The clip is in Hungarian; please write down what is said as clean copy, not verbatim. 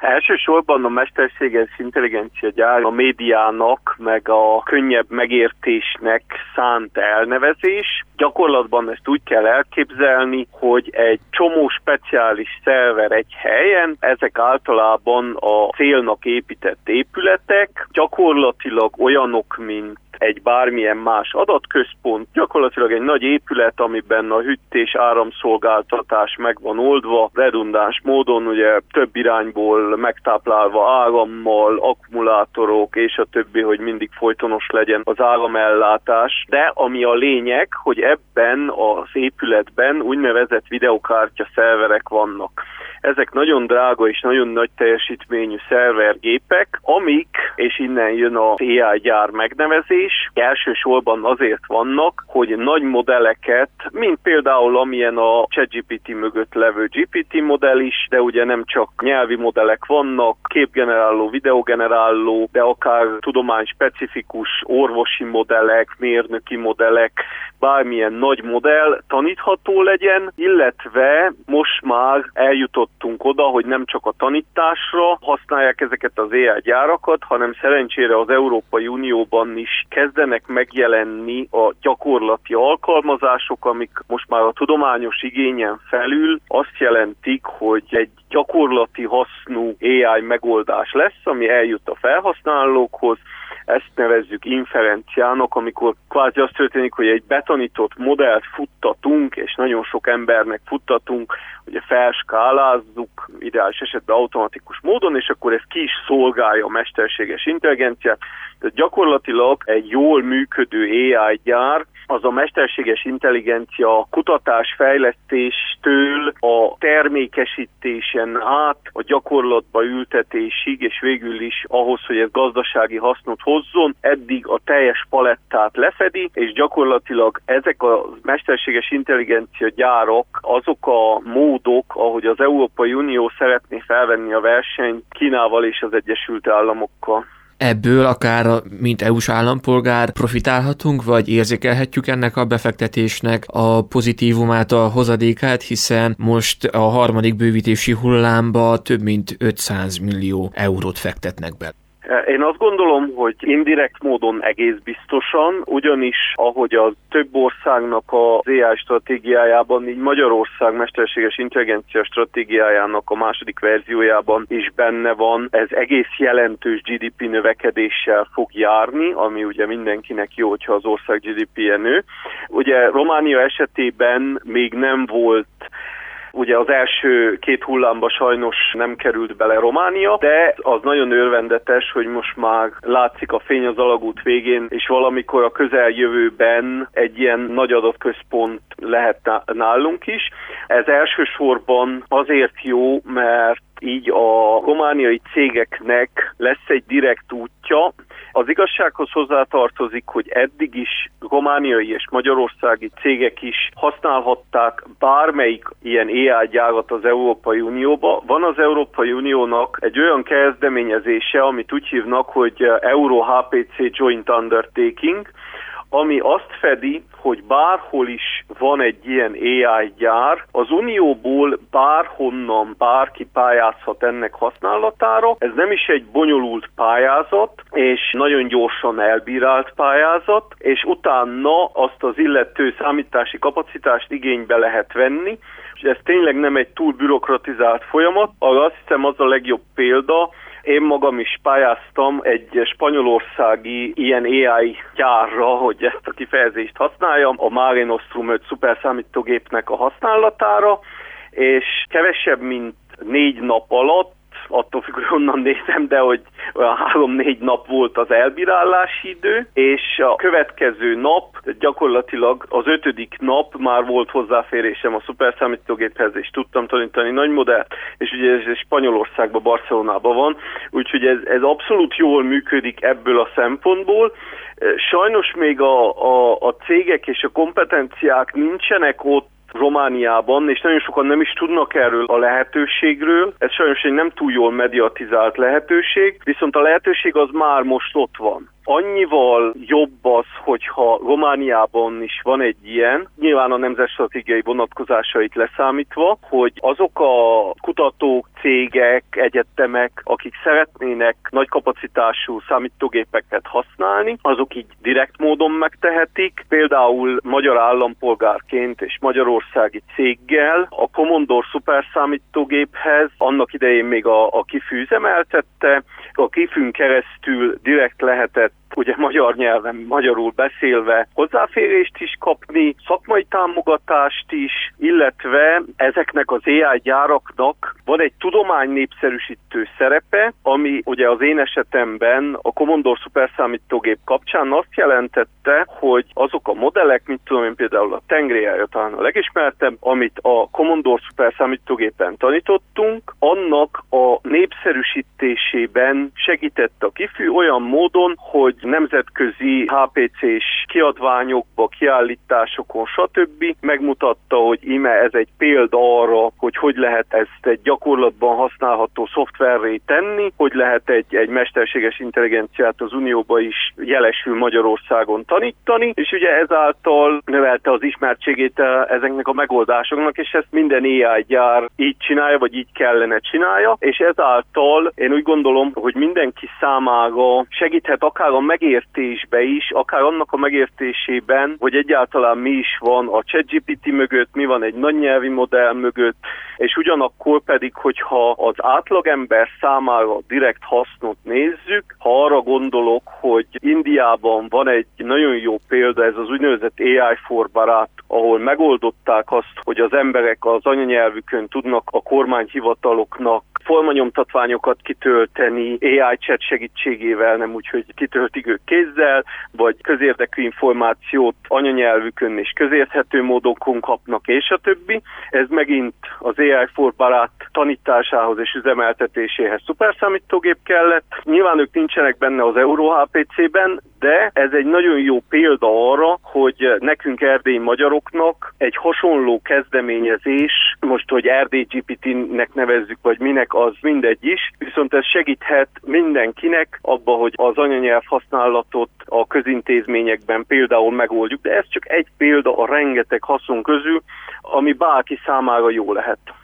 Elsősorban a mesterséges intelligencia gyár a médiának, meg a könnyebb megértésnek szánt elnevezés. Gyakorlatban ezt úgy kell elképzelni, hogy egy csomó speciális szerver egy helyen, ezek általában a célnak épített épületek, gyakorlatilag olyanok, mint egy bármilyen más adatközpont, gyakorlatilag egy nagy épület, amiben a hűtés áramszolgáltatás meg van oldva, redundáns módon, ugye több irányból megtáplálva árammal, akkumulátorok és a többi, hogy mindig folytonos legyen az áramellátás. De ami a lényeg, hogy ebben az épületben úgynevezett videokártya szerverek vannak. Ezek nagyon drága és nagyon nagy teljesítményű szervergépek, amik, és innen jön az AI gyár megnevezés, elsősorban azért vannak, hogy nagy modelleket, mint például amilyen a ChatGPT mögött levő GPT modell is, de ugye nem csak nyelvi modellek vannak, képgeneráló, videogeneráló, de akár tudományspecifikus orvosi modellek, mérnöki modellek, bármilyen nagy modell tanítható legyen, illetve most már eljutottunk oda, hogy nem csak a tanításra használják ezeket az AI gyárakat, hanem szerencsére az Európai Unióban is kezdenek megjelenni a gyakorlati alkalmazások, amik most már a tudományos igényen felül azt jelentik, hogy egy gyakorlati hasznú AI megoldás lesz, ami eljut a felhasználókhoz. Ezt nevezzük inferenciának, amikor kvázi az történik, hogy egy betanított modellt futtatunk, és nagyon sok embernek futtatunk, ugye felskálázzuk, ideális esetben automatikus módon, és akkor ez ki is szolgálja a mesterséges intelligenciát. Tehát gyakorlatilag egy jól működő AI gyár, az a mesterséges intelligencia kutatás-fejlesztéstől a termékesítésen át a gyakorlatba ültetésig, és végül is ahhoz, hogy ez gazdasági hasznot hozzon, eddig a teljes palettát lefedi, és gyakorlatilag ezek a mesterséges intelligencia gyárak azok a módok, ahogy az Európai Unió szeretné felvenni a versenyt Kínával és az Egyesült Államokkal. Ebből akár, mint EU-s állampolgár profitálhatunk, vagy érzékelhetjük ennek a befektetésnek a pozitívumát, a hozadékát, hiszen most a harmadik bővítési hullámba több mint 500 millió eurót fektetnek be. Én azt gondolom, hogy indirekt módon egész biztosan, ugyanis ahogy a több országnak az AI stratégiájában, így Magyarország mesterséges intelligencia stratégiájának a második verziójában is benne van, ez egész jelentős GDP növekedéssel fog járni, ami ugye mindenkinek jó, hogyha az ország GDP-je nő. Ugye Románia esetében még nem volt. Ugye az első két hullámba sajnos nem került bele Románia, de az nagyon örvendetes, hogy most már látszik a fény az alagút végén, és valamikor a közeljövőben egy ilyen nagy adatközpont lehet nálunk is. Ez elsősorban azért jó, mert így a romániai cégeknek lesz egy direkt útja. Az igazsághoz hozzátartozik, hogy eddig is romániai és magyarországi cégek is használhatták bármelyik ilyen AI gyárat az Európai Unióba. Van az Európai Uniónak egy olyan kezdeményezése, amit úgy hívnak, hogy Euro-HPC Joint Undertaking, ami azt fedi, hogy bárhol is van egy ilyen AI gyár, az Unióból bárhonnan bárki pályázhat ennek használatára. Ez nem is egy bonyolult pályázat, és nagyon gyorsan elbírált pályázat, és utána azt az illető számítási kapacitást igénybe lehet venni, és ez tényleg nem egy túl bürokratizált folyamat. Azt hiszem, az a legjobb példa. Én magam is pályáztam egy spanyolországi ilyen AI gyárra, hogy ezt a kifejezést használjam, a Mare Nostrum 5 szuperszámítógépnek a használatára, és kevesebb, mint 4 nap alatt, attól függ, hogy honnan nézem, de hogy olyan 3-4 nap volt az elbírálási idő, és a következő nap, gyakorlatilag az 5. nap már volt hozzáférésem a szuperszámítógéphez, és tudtam tanítani nagy modellt, és ugye ez Spanyolországban, Barcelonában van, úgyhogy ez abszolút jól működik ebből a szempontból. Sajnos még a cégek és a kompetenciák nincsenek ott Romániában, és nagyon sokan nem is tudnak erről a lehetőségről. Ez sajnos egy nem túl jól mediatizált lehetőség, viszont a lehetőség az már most ott van. Annyival jobb az, hogyha Romániában is van egy ilyen, nyilván a nemzetstratégiai vonatkozásait leszámítva, hogy azok a kutatók, cégek, egyetemek, akik szeretnének nagy kapacitású számítógépeket használni, azok így direkt módon megtehetik. Például magyar állampolgárként és magyarországi céggel a Commodore szuperszámítógéphez annak idején még a KIFÜ üzemeltette, a KIFÜn keresztül direkt lehetett ugye magyar nyelven, magyarul beszélve hozzáférést is kapni, szakmai támogatást is, illetve ezeknek az AI gyáraknak van egy tudománynépszerűsítő szerepe, ami ugye az én esetemben a Commodore szuperszámítógép kapcsán azt jelentette, hogy azok a modellek, mint tudom én például a Tengri talán a legismertebb, amit a Commodore szuperszámítógépen tanítottunk, annak a népszerűsítésében segített a KIFÜ olyan módon, hogy nemzetközi HPC-s kiadványokba, kiállításokon, stb. Megmutatta, hogy íme ez egy példa arra, hogy lehet ezt egy gyakorlatban használható szoftverré tenni, hogy lehet egy mesterséges intelligenciát az Unióba is jelesül Magyarországon tanítani, és ugye ezáltal növelte az ismertségét ezeknek a megoldásoknak, és ezt minden AI gyár így csinálja, vagy így kellene csinálja, és ezáltal én úgy gondolom, hogy mindenki számára segíthet akár a megértésbe is, akár annak a megértésében, hogy egyáltalán mi is van a ChatGPT mögött, mi van egy nagy nyelvi modell mögött, és ugyanakkor pedig, hogyha az átlagember számára direkt hasznot nézzük, ha arra gondolok, hogy Indiában van egy nagyon jó példa, ez az úgynevezett AI for Bharat, ahol megoldották azt, hogy az emberek az anyanyelvükön tudnak a kormányhivataloknak formanyomtatványokat kitölteni AI chat segítségével, nem úgy, hogy kitöltik ők kézzel, vagy közérdekű információt anyanyelvükön és közérthető módokon kapnak, és a többi. Ez megint az AI for Bharat tanításához és üzemeltetéséhez szuperszámítógép kellett. Nyilván ők nincsenek benne az EuroHPC-ben, de ez egy nagyon jó példa arra, hogy nekünk erdélyi magyaroknak egy hasonló kezdeményezés, most, hogy Erdély GPT-nek nevezzük, vagy minek, az mindegy is, viszont ez segíthet mindenkinek abba, hogy az anyanyelv használatot a közintézményekben például megoldjuk, de ez csak egy példa a rengeteg haszon közül, ami bárki számára jó lehet.